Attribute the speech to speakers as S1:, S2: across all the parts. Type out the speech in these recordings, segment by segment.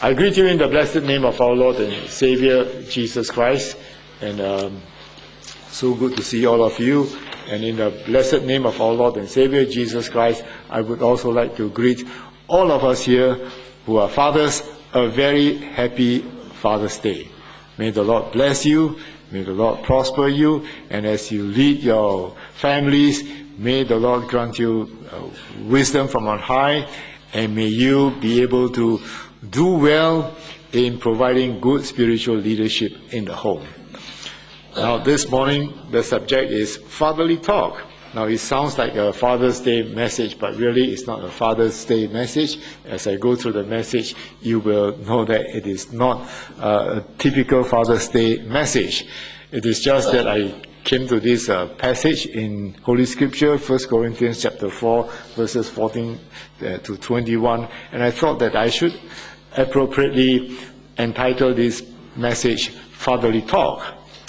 S1: I greet you in the blessed name of our Lord and Savior, Jesus Christ. And so good to see all of you. And in the blessed name of our Lord and Savior, Jesus Christ, I would also like to greet all of us here who are fathers a very happy Father's Day. May the Lord bless you. May the Lord prosper you. And as you lead your families, may the Lord grant you wisdom from on high. And may you be able to do well in providing good spiritual leadership in the home. Now, this morning, the subject is fatherly talk. Now, it sounds like a Father's Day message, but really it's not a Father's Day message. As I go through the message, you will know that it is not a typical Father's Day message. It is just that I came to this passage in Holy Scripture, 1 Corinthians chapter 4, verses 14 to 21, and I thought that I should appropriately entitle this message Fatherly Talk.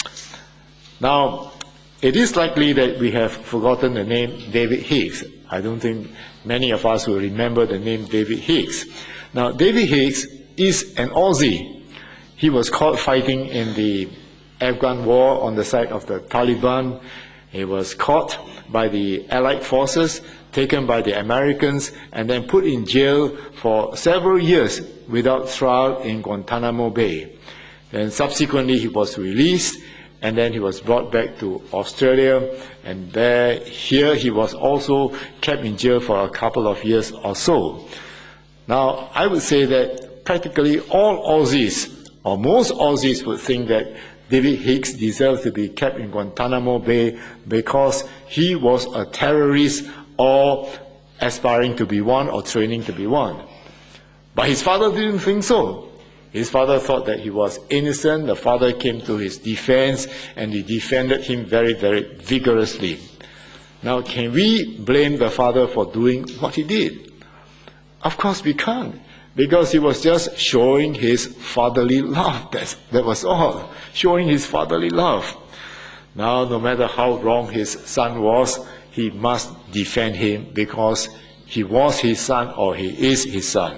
S1: Now, it is likely that we have forgotten the name David Hicks. I don't think many of us will remember the name David Hicks. Now, David Hicks is an Aussie. He was caught fighting in the Afghan war on the side of the Taliban. He was caught by the Allied forces, taken by the Americans, and then put in jail for several years without trial in Guantanamo Bay. Then subsequently he was released, and then he was brought back to Australia, and here he was also kept in jail for a couple of years or so. Now, I would say that practically all Aussies, or most Aussies, would think that David Hicks deserved to be kept in Guantanamo Bay because he was a terrorist or aspiring to be one or training to be one. But his father didn't think so. His father thought that he was innocent. The father came to his defense and he defended him very, very vigorously. Now, can we blame the father for doing what he did? Of course we can't, because he was just showing his fatherly love. That was all, showing his fatherly love. Now, no matter how wrong his son was, he must defend him because he was his son or he is his son.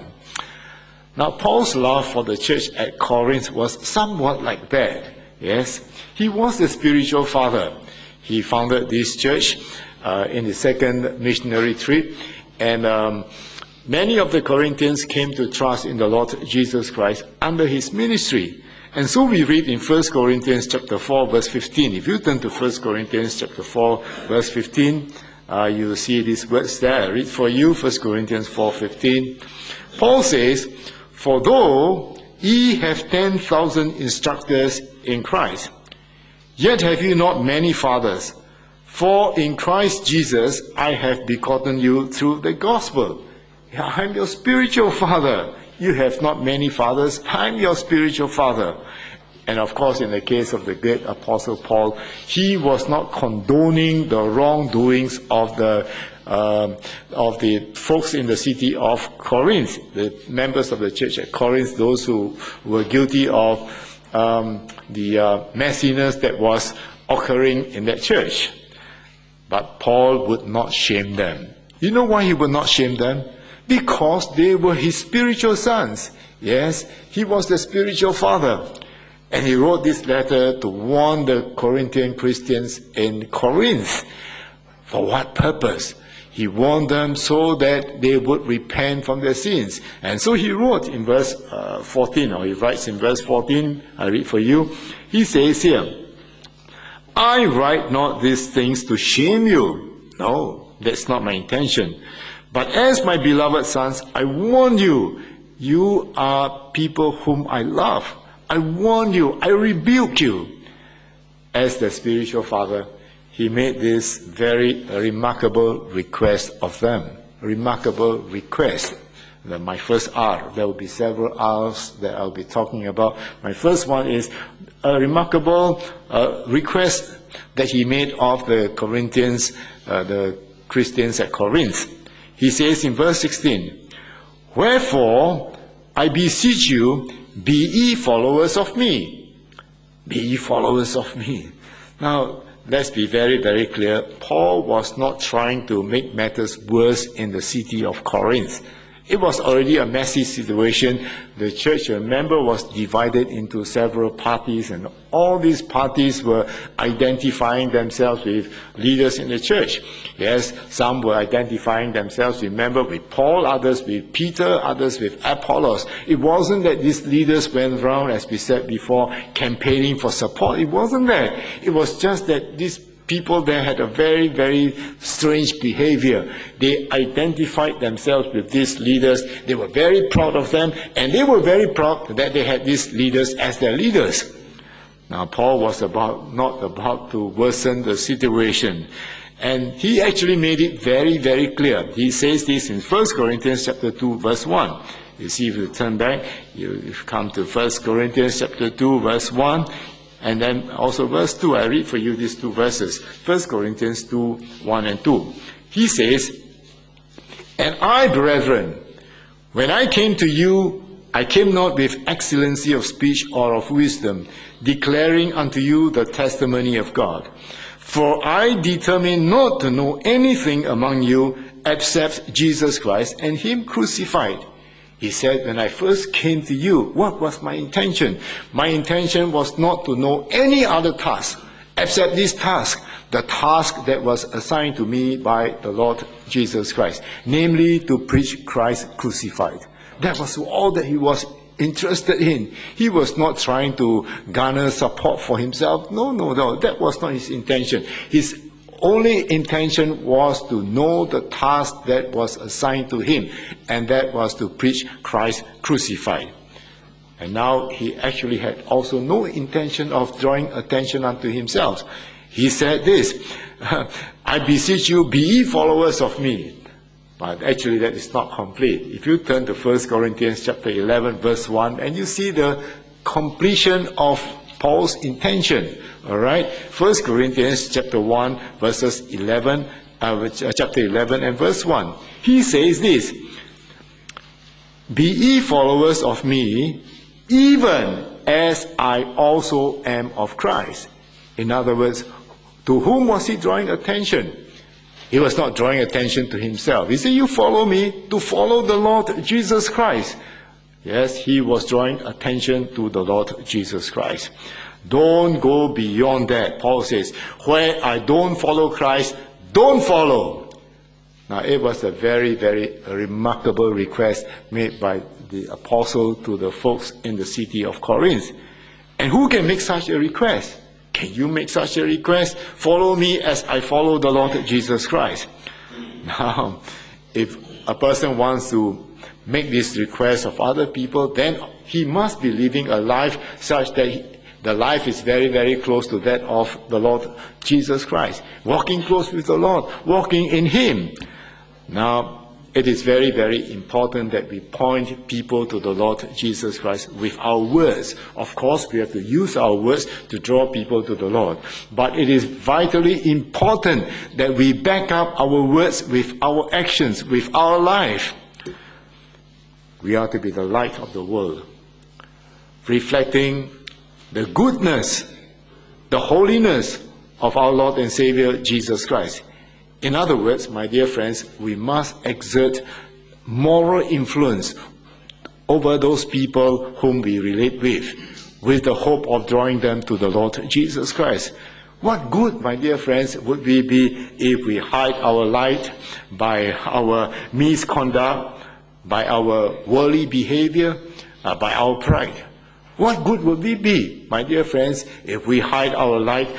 S1: Now, Paul's love for the church at Corinth was somewhat like that. Yes, he was the spiritual father. He founded this church in the second missionary trip, and many of the Corinthians came to trust in the Lord Jesus Christ under his ministry. And so we read in 1 Corinthians chapter 4, verse 15. If you turn to 1 Corinthians chapter 4, verse 15, you will see these words there. I read for you, 1 Corinthians 4:15. Paul says, "For though ye have 10,000 instructors in Christ, yet have you not many fathers. For in Christ Jesus I have begotten you through the gospel." I'm your spiritual father. You have not many fathers. I'm your spiritual father. And of course, in the case of the great Apostle Paul, he was not condoning the wrongdoings of the folks in the city of Corinth, the members of the church at Corinth, those who were guilty of the messiness that was occurring in that church. But Paul would not shame them. You know why he would not shame them? Because they were his spiritual sons. Yes, he was the spiritual father. And he wrote this letter to warn the Corinthian Christians in Corinth. For what purpose? He warned them so that they would repent from their sins. And so he wrote in verse 14, or he writes in verse 14, I read for you. He says here, "I write not these things to shame you." No, that's not my intention. "But as my beloved sons, I warn you. You are people whom I love. I warn you. I rebuke you." As the spiritual father, he made this very remarkable request of them. Remarkable request. My first R. There will be several R's that I'll be talking about. My first one is a remarkable request that he made of the Corinthians, the Christians at Corinth. He says in verse 16, "Wherefore, I beseech you, be ye followers of me." Be ye followers of me. Now, let's be very, very clear. Paul was not trying to make matters worse in the city of Corinth. It was already a messy situation. The church, remember, was divided into several parties, and all these parties were identifying themselves with leaders in the church. Yes, some were identifying themselves, remember, with Paul, others with Peter, others with Apollos. It wasn't that these leaders went around, as we said before, campaigning for support. It wasn't that. It was just that these people there had a very, very strange behavior. They identified themselves with these leaders. They were very proud of them, and they were very proud that they had these leaders as their leaders. Now, Paul was not about to worsen the situation. And he actually made it very, very clear. He says this in 1 Corinthians chapter 2, verse 1. You see, if you turn back, you come to 1 Corinthians chapter 2, verse 1. And then also verse 2, I read for you these two verses. 1 Corinthians 2, 1 and 2. He says, "And I, brethren, when I came to you, I came not with excellency of speech or of wisdom, declaring unto you the testimony of God. For I determined not to know anything among you except Jesus Christ and him crucified." He said, when I first came to you, what was my intention? My intention was not to know any other task except this task, the task that was assigned to me by the Lord Jesus Christ, namely to preach Christ crucified. That was all that he was interested in. He was not trying to garner support for himself. No, that was not his intention. His only intention was to know the task that was assigned to him, and that was to preach Christ crucified. And now he actually had also no intention of drawing attention unto himself. He said this, "I beseech you, be ye followers of me." But actually that is not complete. If you turn to 1 Corinthians chapter 11, verse 1, and you see the completion of Paul's intention. All right, 1 Corinthians chapter 1, verses 11, chapter 11 and verse 1. He says this, "Be ye followers of me, even as I also am of Christ." In other words, to whom was he drawing attention? He was not drawing attention to himself. He said, "You follow me to follow the Lord Jesus Christ." Yes, he was drawing attention to the Lord Jesus Christ. Don't go beyond that. Paul says, where I don't follow Christ, don't follow. Now, it was a very, very remarkable request made by the apostle to the folks in the city of Corinth. And who can make such a request? Can you make such a request? Follow me as I follow the Lord Jesus Christ. Now, if a person wants to make this request of other people, then he must be living a life such that the life is very, very close to that of the Lord Jesus Christ. Walking close with the Lord, walking in him. Now, it is very, very important that we point people to the Lord Jesus Christ with our words. Of course, we have to use our words to draw people to the Lord. But it is vitally important that we back up our words with our actions, with our life. We are to be the light of the world, reflecting the goodness, the holiness of our Lord and Savior Jesus Christ. In other words, my dear friends, we must exert moral influence over those people whom we relate with the hope of drawing them to the Lord Jesus Christ. What good, my dear friends, would we be if we hide our light by our misconduct, by our worldly behavior, by our pride? What good would we be, my dear friends, if we hide our light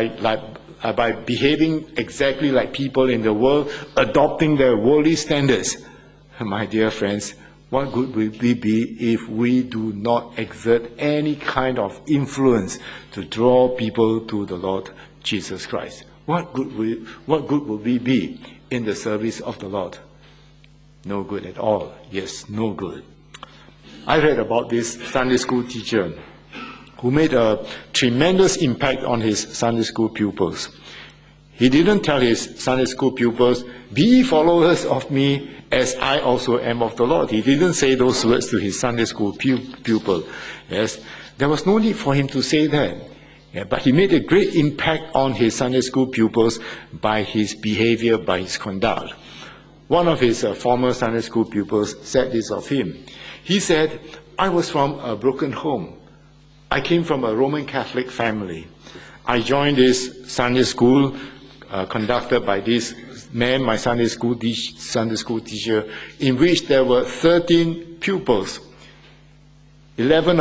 S1: by behaving exactly like people in the world, adopting their worldly standards? My dear friends, what good would we be if we do not exert any kind of influence to draw people to the Lord Jesus Christ? What good would we be in the service of the Lord? No good at all. Yes, no good. I read about this Sunday school teacher who made a tremendous impact on his Sunday school pupils. He didn't tell his Sunday school pupils, "Be followers of me as I also am of the Lord." He didn't say those words to his Sunday school pupil. Yes, there was no need for him to say that. Yeah, but he made a great impact on his Sunday school pupils by his behavior, by his conduct. One of his former Sunday school pupils said this of him. He said, I was from a broken home. I came from a Roman Catholic family. I joined this Sunday school conducted by this man, my Sunday school teacher, in which there were 13 pupils, 13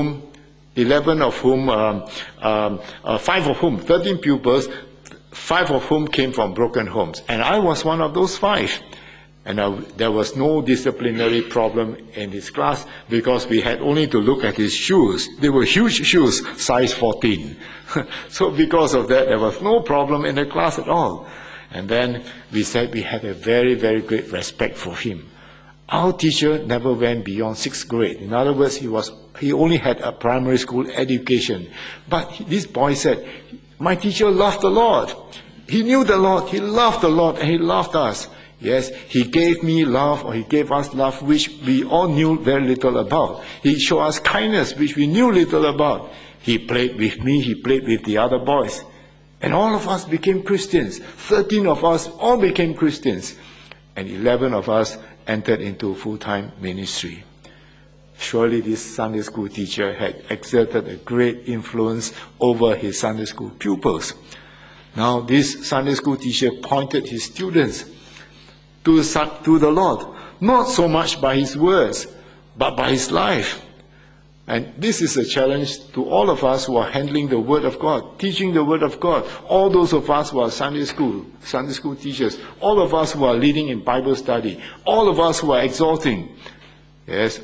S1: pupils, 5 of whom came from broken homes. And I was one of those 5. And there was no disciplinary problem in his class because we had only to look at his shoes. They were huge shoes, size 14. So because of that, there was no problem in the class at all. And then we said we had a very, very great respect for him. Our teacher never went beyond 6th grade. In other words, he only had a primary school education. But this boy said, my teacher loved the Lord. He knew the Lord, he loved the Lord, and he loved us. Yes, he gave me love, or he gave us love, which we all knew very little about. He showed us kindness, which we knew little about. He played with me, he played with the other boys. And all of us became Christians. 13 of us all became Christians. And 11 of us entered into full-time ministry. Surely this Sunday school teacher had exerted a great influence over his Sunday school pupils. Now this Sunday school teacher pointed his students to the Lord, not so much by his words, but by his life. And this is a challenge to all of us who are handling the Word of God, teaching the Word of God. All those of us who are Sunday school teachers, all of us who are leading in Bible study, all of us who are exhorting. Yes,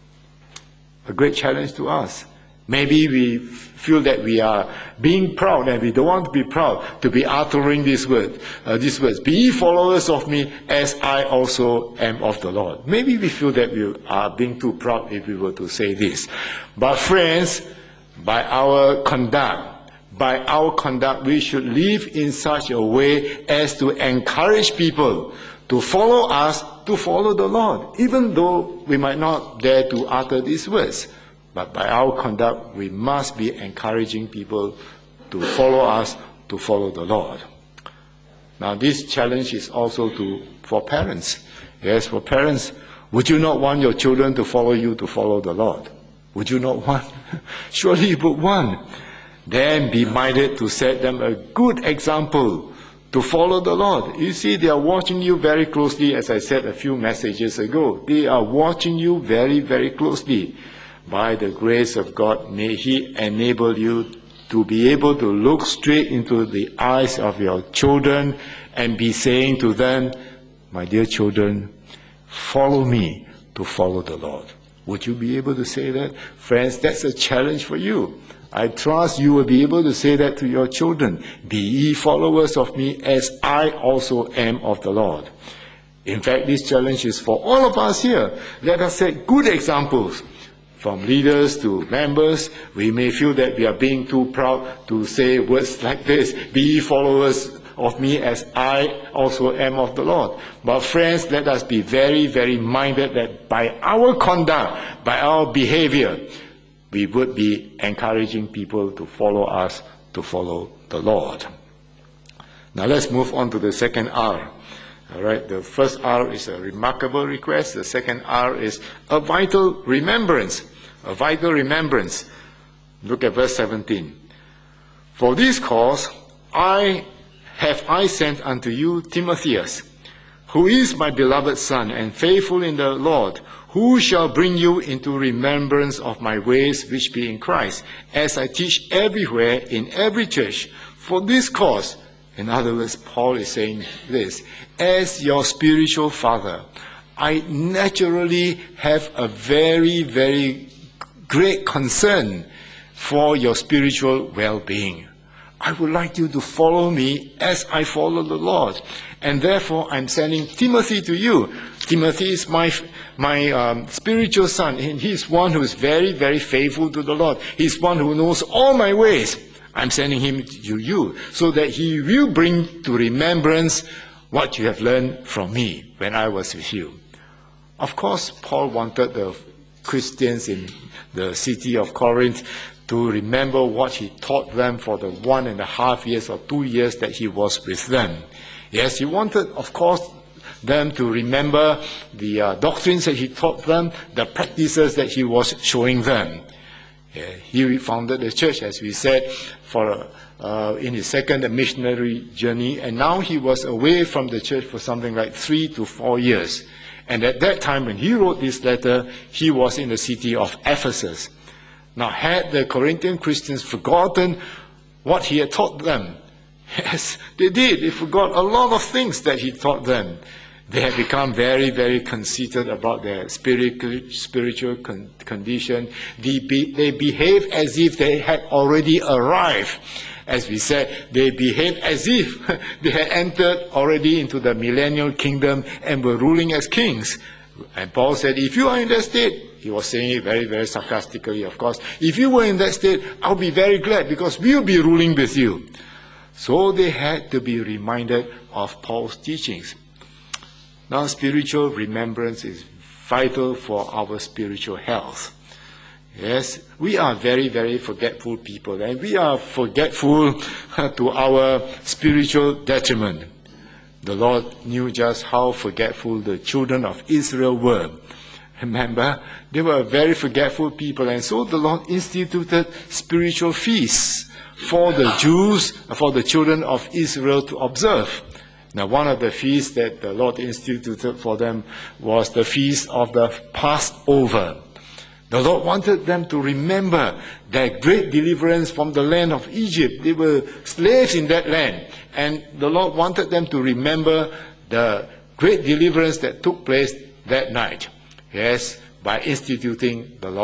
S1: a great challenge to us. Maybe we feel that we are being proud and we don't want to be proud to be uttering these words. Be ye followers of me as I also am of the Lord. Maybe we feel that we are being too proud if we were to say this. But friends, by our conduct, we should live in such a way as to encourage people to follow us, to follow the Lord, even though we might not dare to utter these words. But by our conduct, we must be encouraging people to follow us, to follow the Lord. Now, this challenge is also for parents. Yes, for parents, would you not want your children to follow you, to follow the Lord? Would you not want? Surely you would want. Then be minded to set them a good example to follow the Lord. You see, they are watching you very closely, as I said a few messages ago. They are watching you very, very closely. By the grace of God, may He enable you to be able to look straight into the eyes of your children and be saying to them, my dear children, follow me to follow the Lord. Would you be able to say that? Friends, that's a challenge for you. I trust you will be able to say that to your children. Be ye followers of me as I also am of the Lord. In fact, this challenge is for all of us here. Let us set good examples. From leaders to members, we may feel that we are being too proud to say words like this. Be ye followers of me as I also am of the Lord. But friends, let us be very, very minded that by our conduct, by our behavior, we would be encouraging people to follow us, to follow the Lord. Now let's move on to the second R. All right, the first R is a remarkable request. The second R is a vital remembrance. A vital remembrance. Look at verse 17. For this cause I sent unto you Timotheus, who is my beloved son and faithful in the Lord, who shall bring you into remembrance of my ways which be in Christ, as I teach everywhere in every church. For this cause, in other words, Paul is saying this, as your spiritual father, I naturally have a very, very great concern for your spiritual well-being. I would like you to follow me as I follow the Lord. And therefore, I'm sending Timothy to you. Timothy is my spiritual son. And he's one who is very, very faithful to the Lord. He's one who knows all my ways. I'm sending him to you so that he will bring to remembrance what you have learned from me when I was with you. Of course, Paul wanted the Christians in the city of Corinth to remember what he taught them for the 1.5 years or 2 years that he was with them. Yes, he wanted, of course, them to remember the doctrines that he taught them, the practices that he was showing them. He founded the church, as we said, in his second missionary journey, and now he was away from the church for something like 3 to 4 years. And at that time, when he wrote this letter, he was in the city of Ephesus. Now, had the Corinthian Christians forgotten what he had taught them? Yes, they did. They forgot a lot of things that he taught them. They had become very, very conceited about their spiritual condition. They behaved as if they had already arrived. As we said, they behaved as if they had entered already into the millennial kingdom and were ruling as kings. And Paul said, if you are in that state, he was saying it very, very sarcastically, of course. If you were in that state, I'll be very glad because we'll be ruling with you. So they had to be reminded of Paul's teachings. Now, spiritual remembrance is vital for our spiritual health. Yes, we are very, very forgetful people, and we are forgetful to our spiritual detriment. The Lord knew just how forgetful the children of Israel were. Remember, they were a very forgetful people, and so the Lord instituted spiritual feasts for the Jews, for the children of Israel to observe. Now, one of the feasts that the Lord instituted for them was the feast of the Passover. The Lord wanted them to remember their great deliverance from the land of Egypt. They were slaves in that land. And the Lord wanted them to remember the great deliverance that took place that night. Yes, by instituting the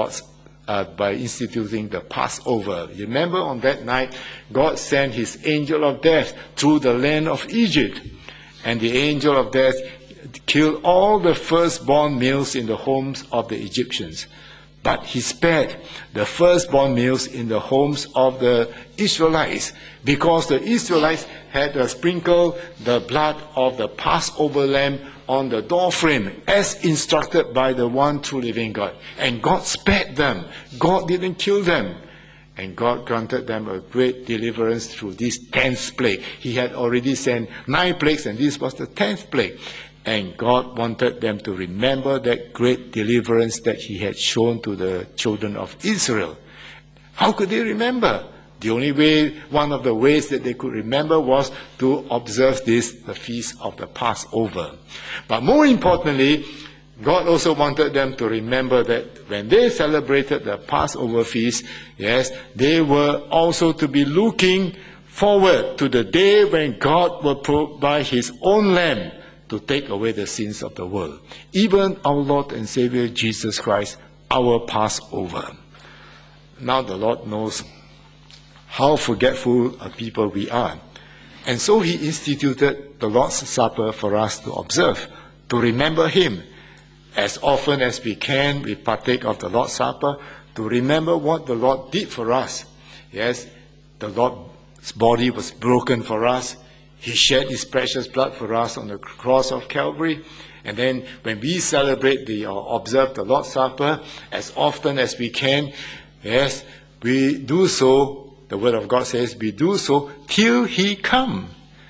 S1: Passover. You remember on that night, God sent his angel of death through the land of Egypt. And the angel of death killed all the firstborn males in the homes of the Egyptians. But he spared the firstborn males in the homes of the Israelites, because the Israelites had sprinkled the blood of the Passover lamb on the doorframe, as instructed by the one true living God. And God spared them. God didn't kill them. And God granted them a great deliverance through this 10th plague. He had already sent 9 plagues, and this was the 10th plague. And God wanted them to remember that great deliverance that he had shown to the children of Israel. How could they remember? The only way, one of the ways that they could remember was to observe this, the feast of the Passover. But more importantly, God also wanted them to remember that when they celebrated the Passover feast, yes, they were also to be looking forward to the day when God will provide his own lamb to take away the sins of the world. Even our Lord and Savior Jesus Christ, our Passover. Now the Lord knows how forgetful a people we are. And so he instituted the Lord's Supper for us to observe, to remember him. As often as we can, we partake of the Lord's Supper to remember what the Lord did for us. Yes, the Lord's body was broken for us. He shed his precious blood for us on the cross of Calvary. And then when we celebrate or observe the Lord's Supper, as often as we can, yes, we do so, the Word of God says, we do so till he comes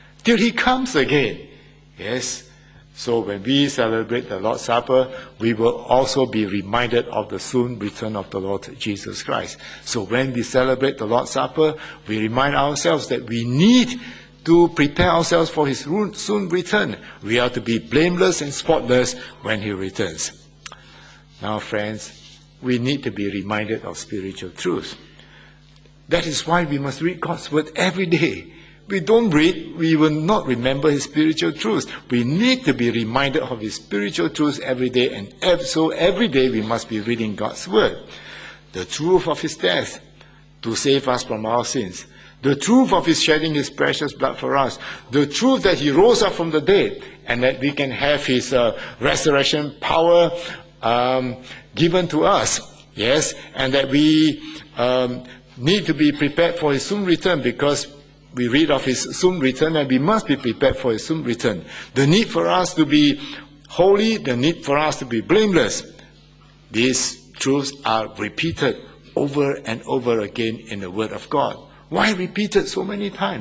S1: again. Yes. So when we celebrate the Lord's Supper, we will also be reminded of the soon return of the Lord Jesus Christ. So when we celebrate the Lord's Supper, we remind ourselves that we need to prepare ourselves for his soon return. We are to be blameless and spotless when he returns. Now, friends, we need to be reminded of spiritual truth. That is why we must read God's Word every day. We don't read, we will not remember his spiritual truths. We need to be reminded of his spiritual truths every day, and so every day we must be reading God's Word. The truth of his death to save us from our sins. The truth of his shedding his precious blood for us. The truth that he rose up from the dead, and that we can have his resurrection power given to us. Yes, and that we need to be prepared for his soon return, because we read of his soon return, and we must be prepared for his soon return. The need for us to be holy, the need for us to be blameless. These truths are repeated over and over again in the Word of God. Why repeated so many times?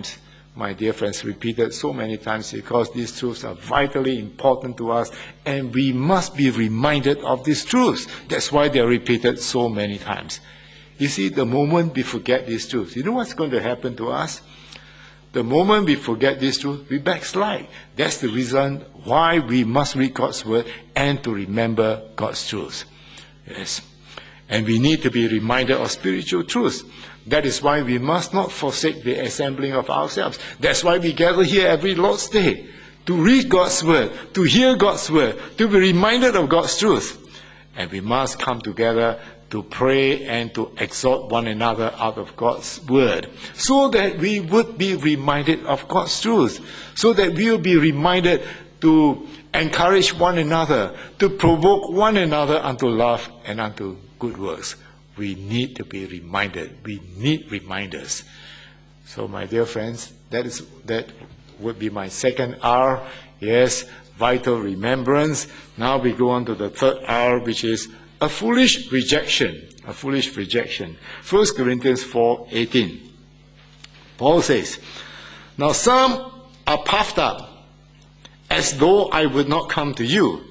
S1: my dear friends, repeated so many times because these truths are vitally important to us and we must be reminded of these truths. That's why they are repeated so many times. You see, the moment we forget these truths, you know what's going to happen to us? The moment we forget these truths, we backslide. That's the reason why we must read God's word and to remember God's truths. Yes. And we need to be reminded of spiritual truths. That is why we must not forsake the assembling of ourselves. That's why we gather here every Lord's Day, to read God's word, to hear God's word, to be reminded of God's truth. And we must come together to pray and to exhort one another out of God's word, so that we would be reminded of God's truth, so that we will be reminded to encourage one another, to provoke one another unto love and unto good works. We need to be reminded. We need reminders. So, my dear friends, that would be my second R. Yes, vital remembrance. Now we go on to the third R, which is a foolish rejection. A foolish rejection. 1 Corinthians 4:18. Paul says, "Now some are puffed up, as though I would not come to you.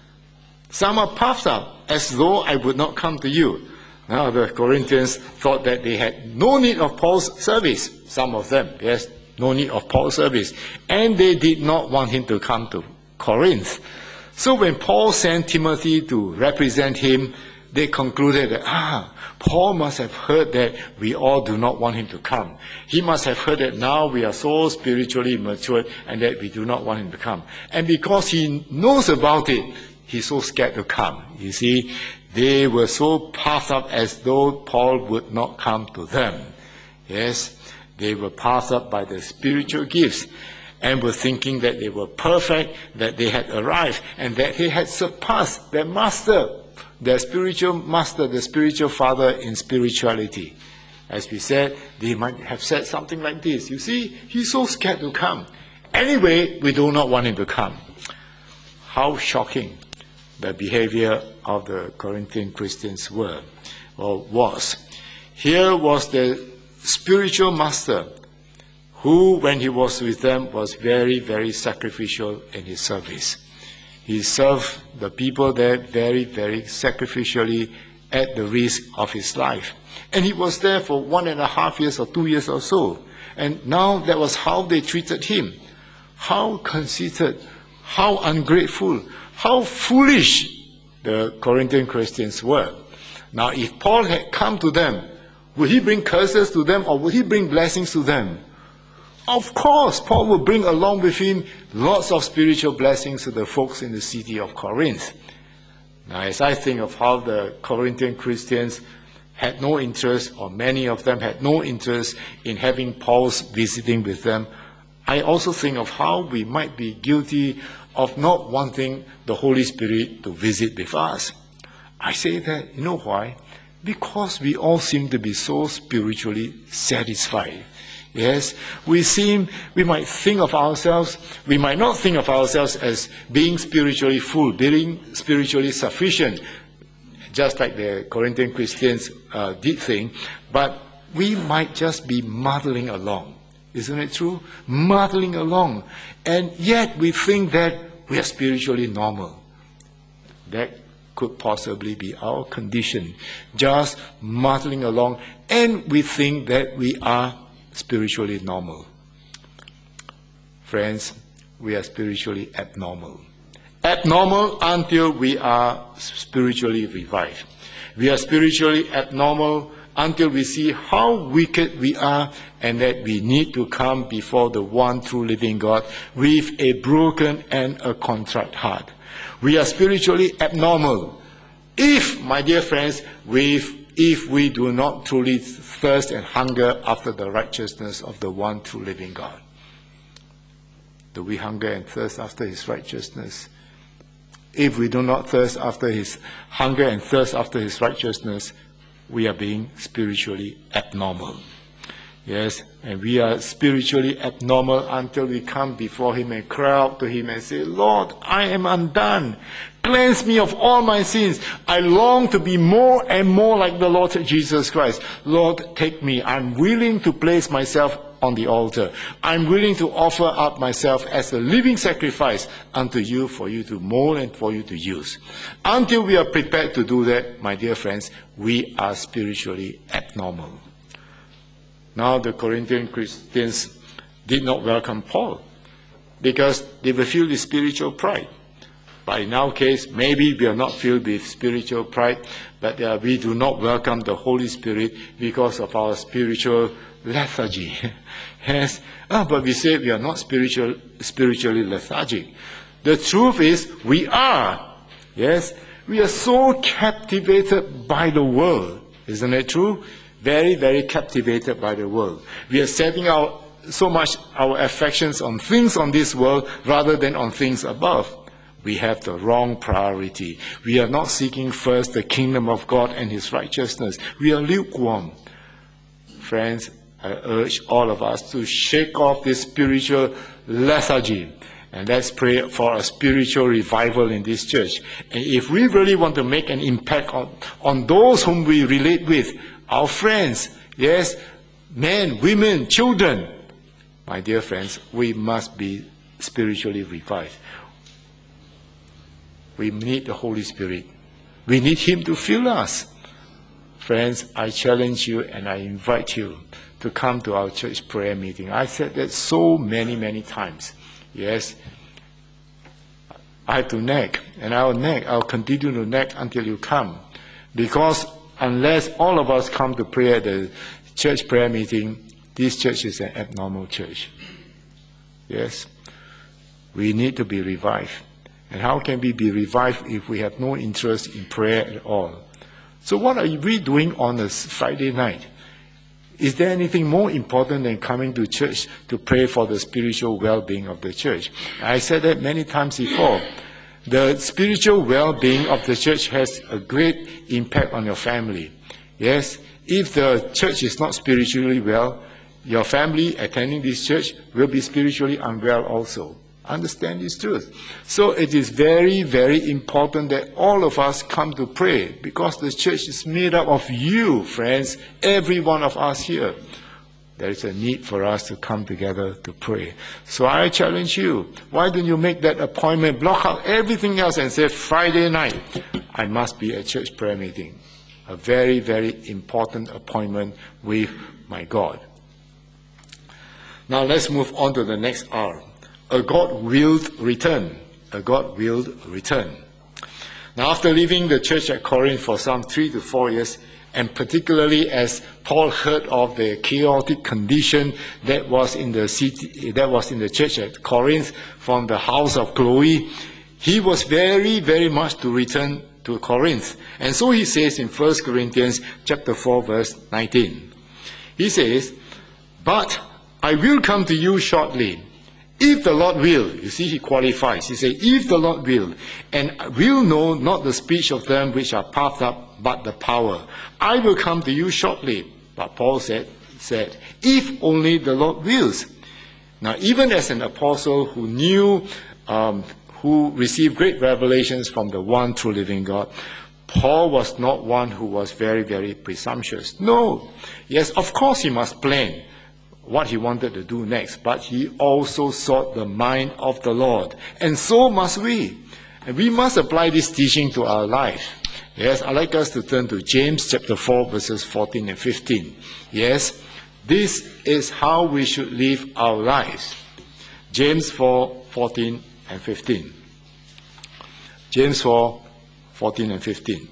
S1: Some are puffed up, as though I would not come to you." Now the Corinthians thought that they had no need of Paul's service. Some of them, yes, no need of Paul's service. And they did not want him to come to Corinth. So when Paul sent Timothy to represent him, they concluded that, Paul must have heard that we all do not want him to come. He must have heard that now we are so spiritually matured and that we do not want him to come. And because he knows about it, he's so scared to come. You see, they were so puffed up as though Paul would not come to them. Yes, they were puffed up by the spiritual gifts and were thinking that they were perfect, that they had arrived, and that they had surpassed their master, their spiritual master, the spiritual father in spirituality. As we said, they might have said something like this: "You see, he's so scared to come. Anyway, we do not want him to come." How shocking the behavior of the Corinthian Christians was. Here was the spiritual master who, when he was with them, was very, very sacrificial in his service. He served the people there very, very sacrificially at the risk of his life. And he was there for 1.5 years or 2 years or so. And now that was how they treated him. How conceited, how ungrateful, how foolish the Corinthian Christians were. Now, if Paul had come to them, would he bring curses to them or would he bring blessings to them? Of course, Paul would bring along with him lots of spiritual blessings to the folks in the city of Corinth. Now, as I think of how the Corinthian Christians had no interest, or many of them had no interest in having Paul's visiting with them, I also think of how we might be guilty of not wanting the Holy Spirit to visit with us. I say that, you know why? Because we all seem to be so spiritually satisfied. Yes, we might think of ourselves, we might not think of ourselves as being spiritually full, being spiritually sufficient, just like the Corinthian Christians did think, but we might just be muddling along. Isn't it true? Muddling along. And yet we think that we are spiritually normal. That could possibly be our condition. Just muddling along, and we think that we are spiritually normal. Friends, we are spiritually abnormal. Abnormal until we are spiritually revived. We are spiritually abnormal until we see how wicked we are and that we need to come before the one true living God with a broken and a contrite heart. We are spiritually abnormal if, my dear friends, if we do not truly thirst and hunger after the righteousness of the one true living God. Do we hunger and thirst after his righteousness? If we do not thirst after his hunger and thirst after his righteousness, we are being spiritually abnormal. Yes, and we are spiritually abnormal until we come before him and cry out to him and say, "Lord, I am undone. Cleanse me of all my sins. I long to be more and more like the Lord Jesus Christ. Lord, take me. I'm willing to place myself on the altar. I'm willing to offer up myself as a living sacrifice unto you for you to mold and for you to use. Until we are prepared to do that, my dear friends, we are spiritually abnormal. Now the Corinthian Christians did not welcome Paul because they were filled with spiritual pride. But in our case, maybe we are not filled with spiritual pride, but we do not welcome the Holy Spirit because of our spiritual lethargy. Yes, but we say we are not spiritually lethargic. The truth is, we are. Yes, we are so captivated by the world. Isn't it true? Very, very captivated by the world. We are setting so much our affections on things on this world rather than on things above. We have the wrong priority. We are not seeking first the kingdom of God and His righteousness. We are lukewarm. Friends, I urge all of us to shake off this spiritual lethargy. And let's pray for a spiritual revival in this church. And if we really want to make an impact on those whom we relate with, our friends, yes, men, women, children, my dear friends, we must be spiritually revived. We need the Holy Spirit. We need Him to fill us. Friends, I challenge you and I invite you to come to our church prayer meeting. I said that so many, many times. Yes, I have to nag, and I'll continue to nag until you come. Because unless all of us come to pray at the church prayer meeting, this church is an abnormal church. Yes, we need to be revived. And how can we be revived if we have no interest in prayer at all? So what are we doing on a Friday night? Is there anything more important than coming to church to pray for the spiritual well-being of the church? I said that many times before. The spiritual well-being of the church has a great impact on your family. Yes, if the church is not spiritually well, your family attending this church will be spiritually unwell also. Understand this truth. So it is very, very important that all of us come to pray, because the church is made up of you, friends, every one of us here. There is a need for us to come together to pray. So I challenge you, why don't you make that appointment, block out everything else and say, Friday night, I must be at church prayer meeting. A very, very important appointment with my God. Now let's move on to the next R. A God-willed return. A God-willed return. Now, after leaving the church at Corinth for some 3 to 4 years, and particularly as Paul heard of the chaotic condition that was in the city, that was in the church at Corinth from the house of Chloe, he was very, very much to return to Corinth. And so he says in 1 Corinthians chapter 4, verse 19. He says, "But I will come to you shortly, if the Lord will." You see, he qualifies. He says, "If the Lord will, and will know not the speech of them which are puffed up, but the power. I will come to you shortly." But Paul said, "If only the Lord wills." Now, even as an apostle who knew, who received great revelations from the one true living God, Paul was not one who was very, very presumptuous. No. Yes, of course he must plan what he wanted to do next, but he also sought the mind of the Lord. And so must we. And we must apply this teaching to our life. Yes, I'd like us to turn to James chapter 4, verses 14 and 15. Yes, this is how we should live our lives. James 4, 14 and 15. James 4, 14 and 15.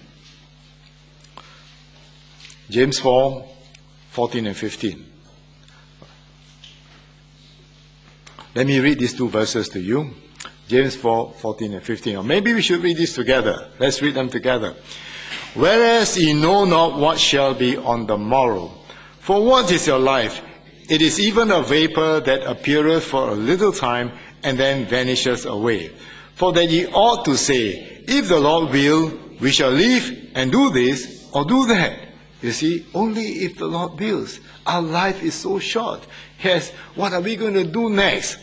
S1: James 4, 14 and 15. Let me read these two verses to you. James 4, 14 and 15. Or maybe we should read this together. Let's read them together. "Whereas ye know not what shall be on the morrow. For what is your life? It is even a vapor that appeareth for a little time, and then vanishes away. For that ye ought to say, If the Lord will, we shall live and do this or do that." You see, only if the Lord wills. Our life is so short. Yes, what are we going to do next?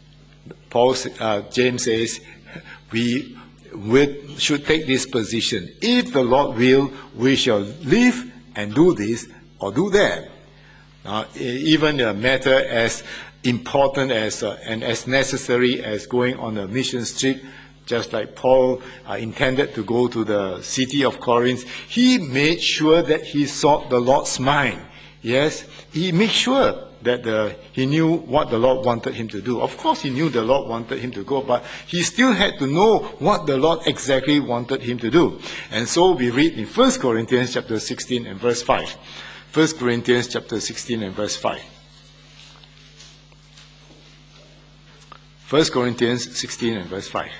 S1: James says, we should take this position. If the Lord will, we shall live and do this or do that. Even a matter as important as and as necessary as going on a mission trip, just like Paul intended to go to the city of Corinth, he made sure that he sought the Lord's mind. Yes, he made sure that he knew what the Lord wanted him to do. Of course, he knew the Lord wanted him to go, but he still had to know what the Lord exactly wanted him to do. And so we read in 1 Corinthians chapter 16 and verse 5. 1 Corinthians chapter 16 and verse 5. 1 Corinthians 16 and verse 5.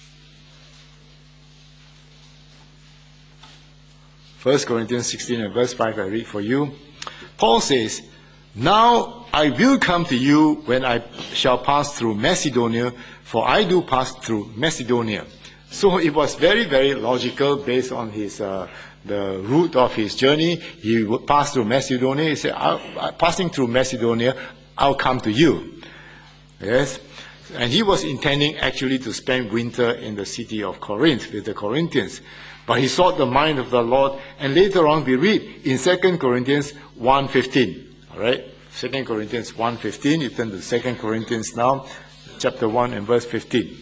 S1: 1 Corinthians 16 and verse 5, I read for you. Paul says, "Now I will come to you when I shall pass through Macedonia, for I do pass through Macedonia." So it was very, very logical based on his the route of his journey. He would pass through Macedonia. He said, "Passing through Macedonia, I'll come to you." Yes. And he was intending actually to spend winter in the city of Corinth with the Corinthians. But he sought the mind of the Lord. And later on we read in 2 Corinthians 1:15. All right? 2 Corinthians 1:15. You turn to 2 Corinthians now, chapter 1 and verse 15.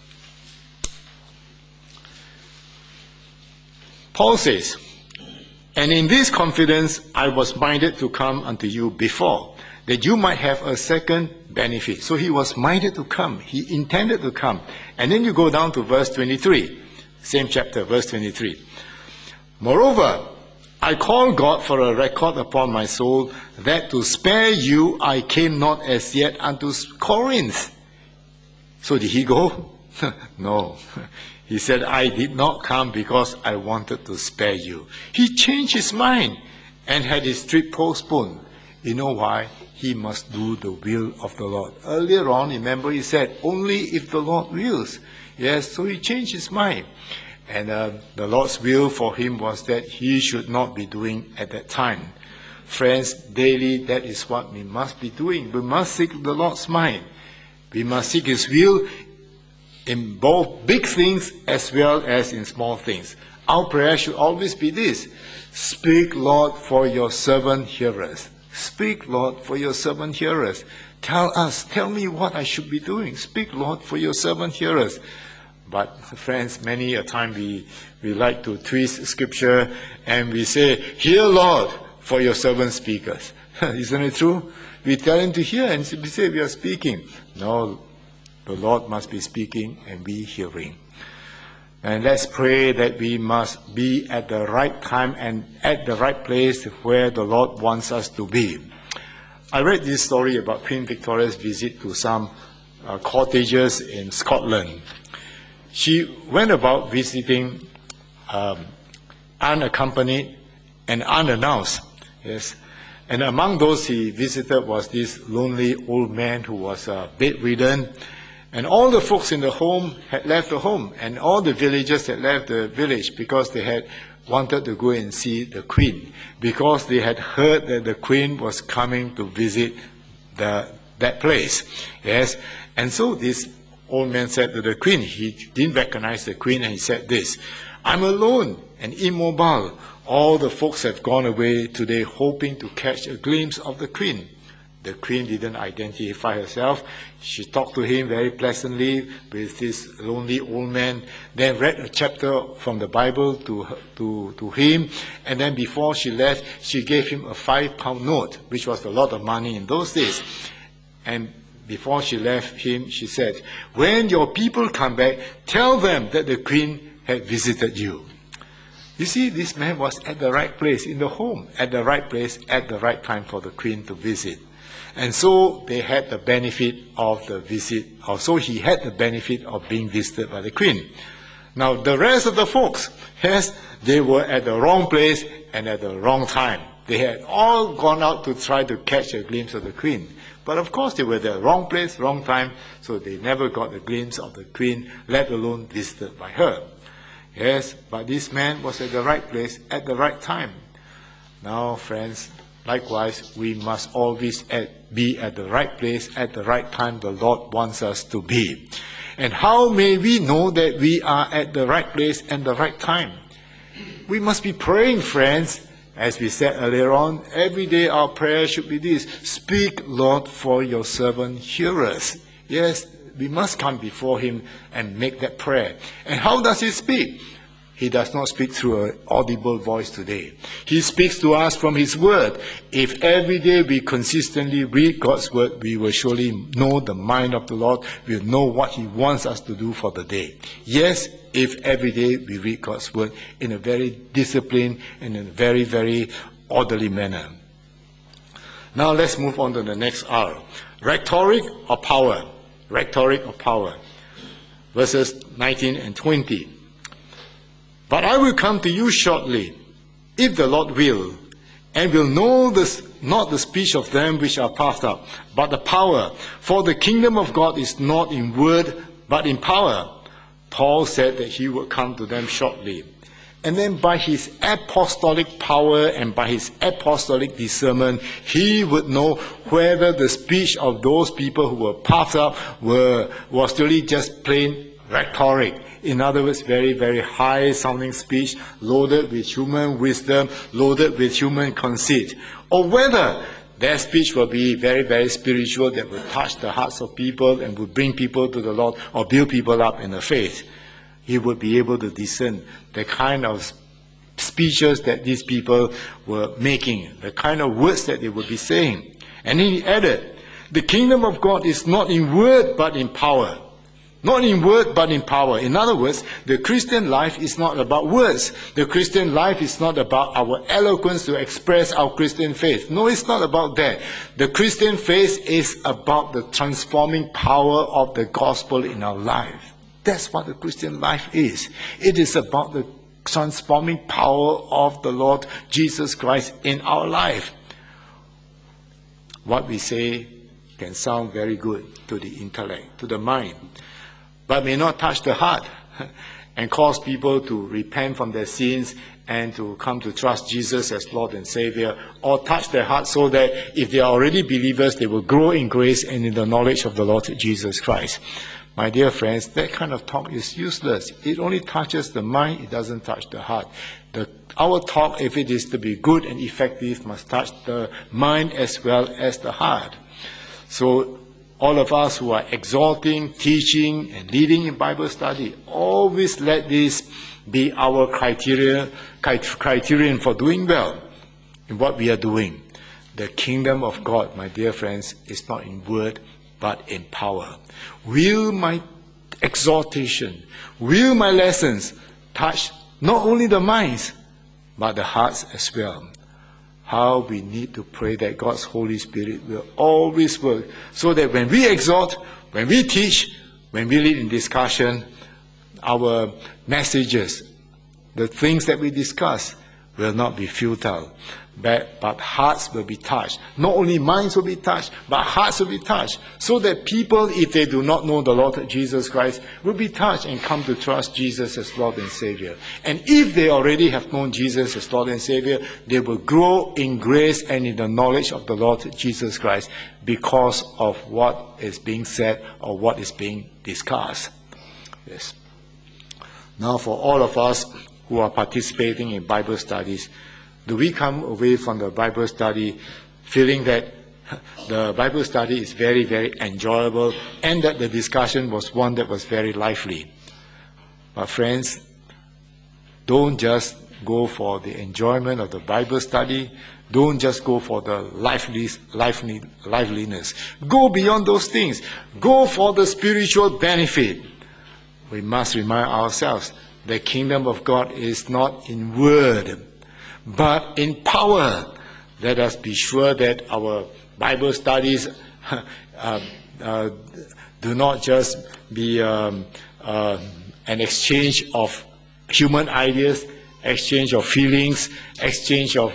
S1: Paul says, "And in this confidence I was minded to come unto you before, that you might have a second benefit." So he was minded to come. He intended to come. And then you go down to verse 23. Same chapter, verse 23. "Moreover, I call God for a record upon my soul, that to spare you I came not as yet unto Corinth." So did he go? No. He said, "I did not come because I wanted to spare you." He changed his mind and had his trip postponed. You know why? He must do the will of the Lord. Earlier on, remember, he said, "Only if the Lord wills." Yes, so he changed his mind. And the Lord's will for him was that he should not be doing at that time. Friends, daily, that is what we must be doing. We must seek the Lord's mind. We must seek his will in both big things as well as in small things. Our prayer should always be this: "Speak, Lord, for your servant hearers." Speak, Lord, for your servant hearers. Tell me what I should be doing. Speak, Lord, for your servant hearers. But friends, many a time we like to twist scripture and we say, "Hear, Lord, for your servant speakers." Isn't it true? We tell him to hear and we say we are speaking. No, the Lord must be speaking and we hearing. And let's pray that we must be at the right time and at the right place where the Lord wants us to be. I read this story about Queen Victoria's visit to some cottages in Scotland. She went about visiting unaccompanied and unannounced. Yes. And among those he visited was this lonely old man who was bedridden. And all the folks in the home had left the home, and all the villagers had left the village because they had wanted to go and see the Queen, because they had heard that the Queen was coming to visit that place. Yes. And so this old man said to the Queen, he didn't recognize the Queen, and he said this: "I'm alone and immobile. All the folks have gone away today hoping to catch a glimpse of the Queen." The Queen didn't identify herself. She talked to him very pleasantly with this lonely old man, then read a chapter from the Bible to him, and then before she left, she gave him a £5 note, which was a lot of money in those days. And before she left him, she said, "When your people come back, tell them that the Queen had visited you." You see, this man was at the right place in the home, at the right place, at the right time for the Queen to visit. And so they had the benefit of the visit, or so he had the benefit of being visited by the Queen. Now, the rest of the folks, yes, they were at the wrong place and at the wrong time. They had all gone out to try to catch a glimpse of the Queen. But of course, they were at the wrong place, wrong time, so they never got a glimpse of the Queen, let alone visited by her. Yes, but this man was at the right place at the right time. Now, friends, likewise, we must always be at the right place at the right time the Lord wants us to be. And how may we know that we are at the right place and the right time? We must be praying, friends, As we said earlier on, every day our prayer should be this: speak, Lord, for your servant hearers. Yes, we must come before him and make that prayer. And how does he speak? He does not speak through an audible voice today. He speaks to us from his word. If every day we consistently read God's word, we will surely know the mind of the Lord. We'll know what he wants us to do for the day. Yes, if every day we read God's word in a very disciplined and in a very, very orderly manner. Now let's move on to the next R. Rhetoric or power? Rhetoric or power? Verses 19 and 20. But I will come to you shortly, if the Lord will, and will know this, not the speech of them which are puffed up, but the power. For the kingdom of God is not in word, but in power. Paul said that he would come to them shortly. And then by his apostolic power and by his apostolic discernment, he would know whether the speech of those people who were puffed up was really just plain rhetoric. In other words, very, very high-sounding speech, loaded with human wisdom, loaded with human conceit. Or whether their speech will be very, very spiritual, that will touch the hearts of people and will bring people to the Lord or build people up in the faith. He would be able to discern the kind of speeches that these people were making, the kind of words that they would be saying. And he added, the kingdom of God is not in word but in power. Not in word, but in power. In other words, the Christian life is not about words. The Christian life is not about our eloquence to express our Christian faith. No, it's not about that. The Christian faith is about the transforming power of the gospel in our life. That's what the Christian life is. It is about the transforming power of the Lord Jesus Christ in our life. What we say can sound very good to the intellect, to the mind, but may not touch the heart and cause people to repent from their sins and to come to trust Jesus as Lord and Savior, or touch their heart so that if they are already believers, they will grow in grace and in the knowledge of the Lord Jesus Christ. My dear friends, that kind of talk is useless. It only touches the mind, it doesn't touch the heart. Our talk, if it is to be good and effective, must touch the mind as well as the heart. So all of us who are exhorting, teaching, and leading in Bible study, always let this be our criterion for doing well in what we are doing. The kingdom of God, my dear friends, is not in word, but in power. Will my exhortation, will my lessons touch not only the minds, but the hearts as well? How we need to pray that God's Holy Spirit will always work, so that when we exhort, when we teach, when we lead in discussion, our messages, the things that we discuss, will not be futile, but hearts will be touched. Not only minds will be touched, but hearts will be touched, so that people, if they do not know the Lord Jesus Christ, will be touched and come to trust Jesus as Lord and Savior. And if they already have known Jesus as Lord and Savior, they will grow in grace and in the knowledge of the Lord Jesus Christ because of what is being said or what is being discussed. Yes. Now, for all of us who are participating in Bible studies, do we come away from the Bible study feeling that the Bible study is very, very enjoyable and that the discussion was one that was very lively? But friends, don't just go for the enjoyment of the Bible study. Don't just go for the liveliness. Go beyond those things. Go for the spiritual benefit. We must remind ourselves, the kingdom of God is not in word, but in power. Let us be sure that our Bible studies do not just be an exchange of human ideas, exchange of feelings, exchange of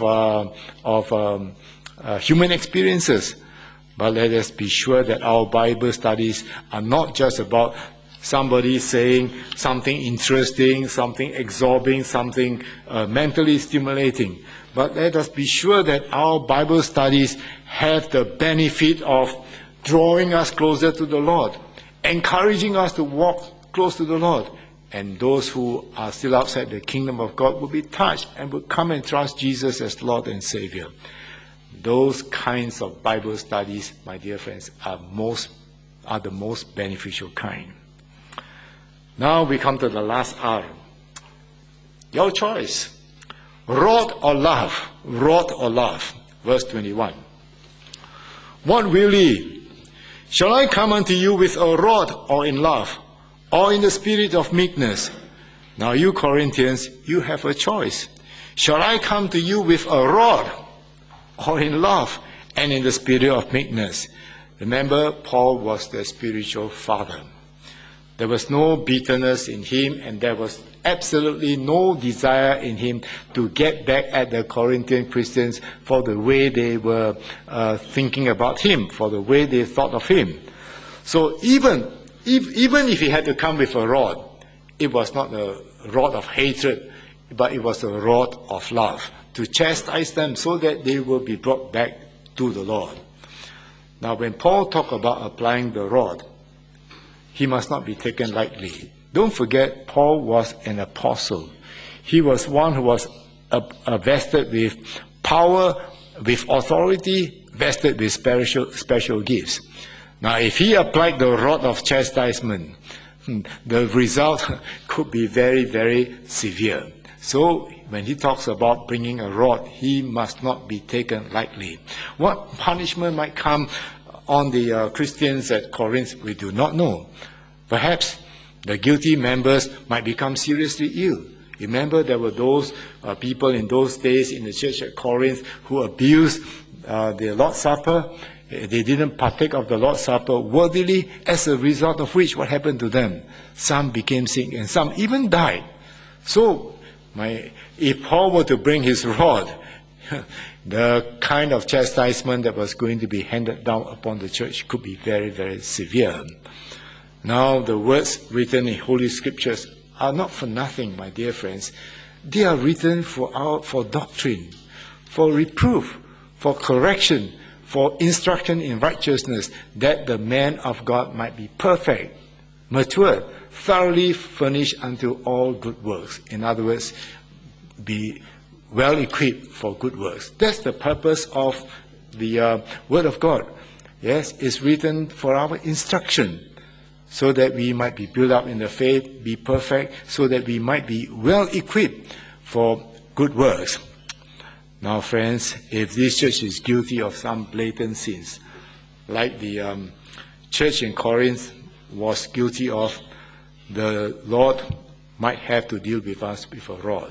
S1: human experiences. But let us be sure that our Bible studies are not just about somebody saying something interesting, something absorbing, something mentally stimulating. But let us be sure that our Bible studies have the benefit of drawing us closer to the Lord, encouraging us to walk close to the Lord, and those who are still outside the kingdom of God will be touched and will come and trust Jesus as Lord and Savior. Those kinds of Bible studies, my dear friends, are the most beneficial kind. Now we come to the last R. Your choice. Rod or love? Rod or love? Verse 21. What will ye? Shall I come unto you with a rod or in love, or in the spirit of meekness? Now you Corinthians, you have a choice. Shall I come to you with a rod, or in love, and in the spirit of meekness? Remember, Paul was the spiritual father. There was no bitterness in him, and there was absolutely no desire in him to get back at the Corinthian Christians for the way they were thinking about him, for the way they thought of him. So even if he had to come with a rod, it was not a rod of hatred, but it was a rod of love, to chastise them so that they will be brought back to the Lord. Now, when Paul talked about applying the rod, he must not be taken lightly. Don't forget, Paul was an apostle. He was one who was vested with power, with authority, vested with special gifts. Now, if he applied the rod of chastisement, the result could be very, very severe. So, when he talks about bringing a rod, he must not be taken lightly. What punishment might come on the Christians at Corinth, we do not know. Perhaps the guilty members might become seriously ill. Remember, there were those people in those days in the church at Corinth who abused the Lord's Supper. They didn't partake of the Lord's Supper worthily, as a result of which, what happened to them? Some became sick and some even died. So, if Paul were to bring his rod, the kind of chastisement that was going to be handed down upon the church could be very, very severe. Now, the words written in Holy Scriptures are not for nothing, my dear friends. They are written for doctrine, for reproof, for correction, for instruction in righteousness, that the man of God might be perfect, mature, thoroughly furnished unto all good works. In other words, be well equipped for good works. That's the purpose of the Word of God. Yes, it's written for our instruction, so that we might be built up in the faith, be perfect, so that we might be well equipped for good works. Now, friends, if this church is guilty of some blatant sins, like the church in Corinth was guilty of, the Lord might have to deal with us with a rod.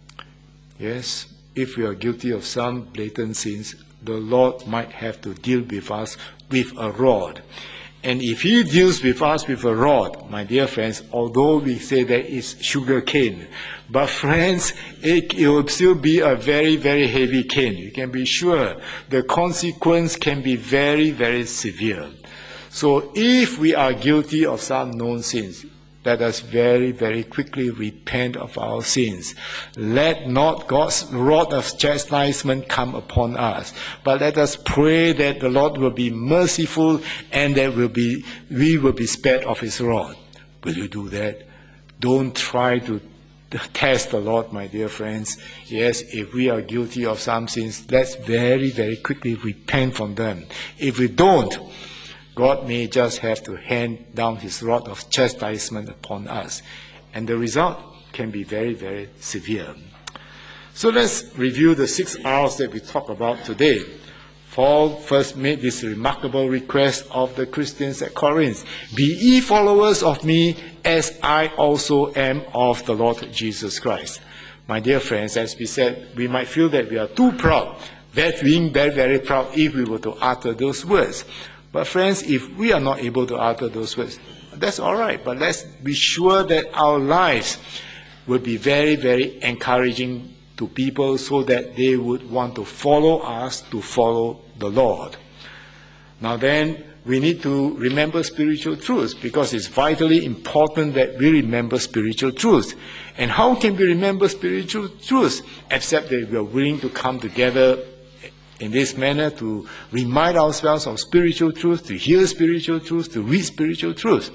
S1: Yes, if we are guilty of some blatant sins, the Lord might have to deal with us with a rod. And if he deals with us with a rod, my dear friends, although we say that it's sugar cane, but friends, it will still be a very, very heavy cane. You can be sure the consequence can be very, very severe. So if we are guilty of some known sins, let us very, very quickly repent of our sins. Let not God's rod of chastisement come upon us, but let us pray that the Lord will be merciful and that we will be spared of his rod. Will you do that? Don't try to test the Lord, my dear friends. Yes, if we are guilty of some sins, let's very, very quickly repent from them. If we don't, God may just have to hand down his rod of chastisement upon us. And the result can be very, very severe. So let's review the 6 R's that we talked about today. Paul first made this remarkable request of the Christians at Corinth. Be ye followers of me, as I also am of the Lord Jesus Christ. My dear friends, as we said, we might feel that we are too proud, that being very, very proud if we were to utter those words. But friends, if we are not able to utter those words, that's all right. But let's be sure that our lives will be very, very encouraging to people so that they would want to follow us, to follow the Lord. Now then, we need to remember spiritual truths, because it's vitally important that we remember spiritual truths. And how can we remember spiritual truths except that we are willing to come together in this manner to remind ourselves of spiritual truth, to hear spiritual truth, to read spiritual truth.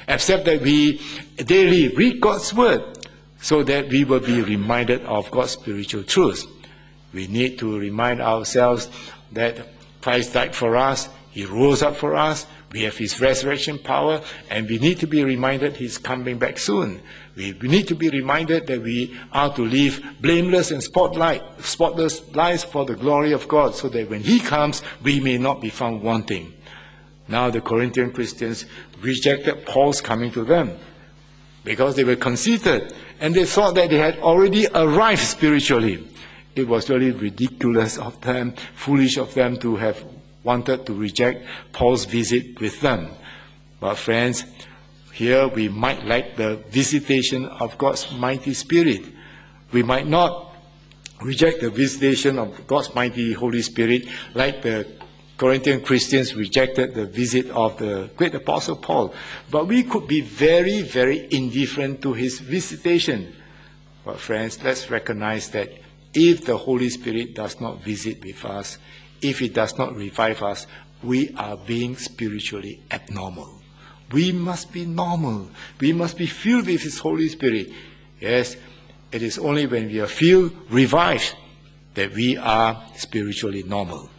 S1: except that we daily read God's word so that we will be reminded of God's spiritual truth. We need to remind ourselves that Christ died for us, He rose up for us, we have His resurrection power, and we need to be reminded He's coming back soon. We need to be reminded that we are to live blameless and spotless lives for the glory of God, so that when He comes, we may not be found wanting. Now the Corinthian Christians rejected Paul's coming to them because they were conceited and they thought that they had already arrived spiritually. It was really ridiculous of them, foolish of them to have wanted to reject Paul's visit with them. But friends, here we might lack the visitation of God's mighty Spirit. We might not reject the visitation of God's mighty Holy Spirit like the Corinthian Christians rejected the visit of the great Apostle Paul. But we could be very, very indifferent to his visitation. But friends, let's recognize that if the Holy Spirit does not visit with us, if it does not revive us, we are being spiritually abnormal. We must be normal. We must be filled with His Holy Spirit. Yes, it is only when we are filled, revived, that we are spiritually normal.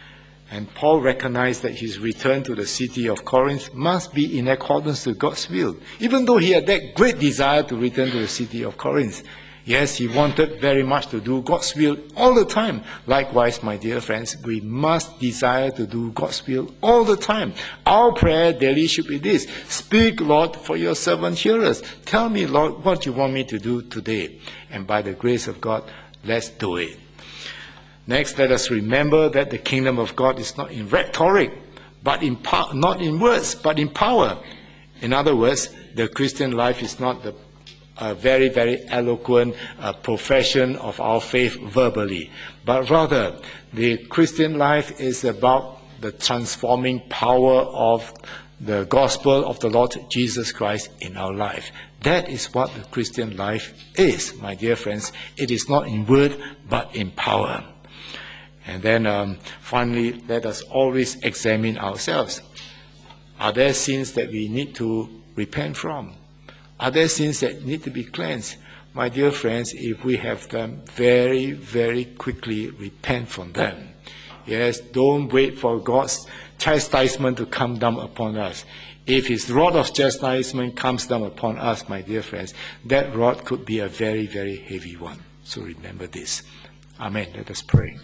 S1: And Paul recognized that his return to the city of Corinth must be in accordance to God's will. Even though he had that great desire to return to the city of Corinth, yes, he wanted very much to do God's will all the time. Likewise, my dear friends, we must desire to do God's will all the time. Our prayer daily should be this: speak, Lord, for your servant hearers. Tell me, Lord, what you want me to do today. And by the grace of God, let's do it. Next, let us remember that the kingdom of God is not in rhetoric, but in not in words, but in power. In other words, the Christian life is not a very, very eloquent profession of our faith verbally, but rather the Christian life is about the transforming power of the gospel of the Lord Jesus Christ in our life. That is what the Christian life is, my dear friends. It is not in word, but in power. And then finally, let us always examine ourselves. Are there sins that we need to repent from? Are there sins that need to be cleansed? My dear friends, if we have them, very, very quickly repent from them. Yes, don't wait for God's chastisement to come down upon us. If His rod of chastisement comes down upon us, my dear friends, that rod could be a very, very heavy one. So remember this. Amen. Let us pray.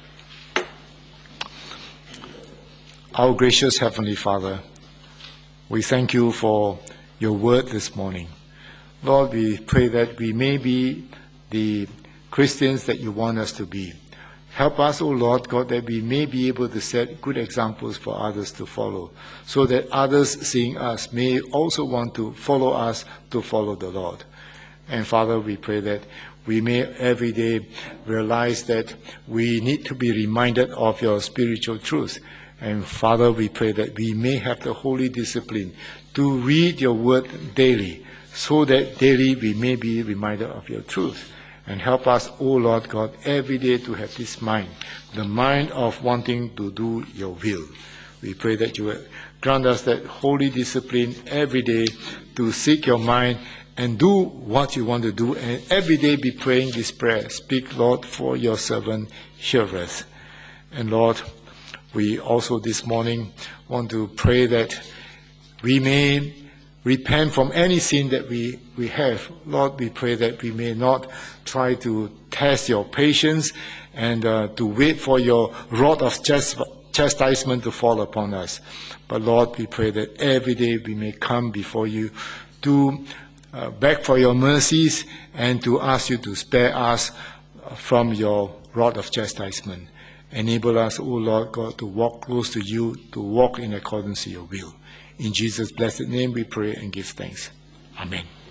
S1: Our gracious Heavenly Father, we thank you for your word this morning. Lord, we pray that we may be the Christians that you want us to be. Help us, O Lord God, that we may be able to set good examples for others to follow, so that others seeing us may also want to follow us to follow the Lord. And Father, we pray that we may every day realize that we need to be reminded of your spiritual truth. And Father, we pray that we may have the holy discipline to read your word daily, so that daily we may be reminded of your truth. And help us, O Lord God, every day to have this mind, the mind of wanting to do your will. We pray that you will grant us that holy discipline every day to seek your mind and do what you want to do, and every day be praying this prayer: speak, Lord, for your servant hearers. And Lord, we also this morning want to pray that we may repent from any sin that we have. Lord, we pray that we may not try to test your patience and to wait for your rod of chastisement to fall upon us. But Lord, we pray that every day we may come before you to beg for your mercies and to ask you to spare us from your rod of chastisement. Enable us, O Lord God, to walk close to you, to walk in accordance to your will. In Jesus' blessed name we pray and give thanks. Amen.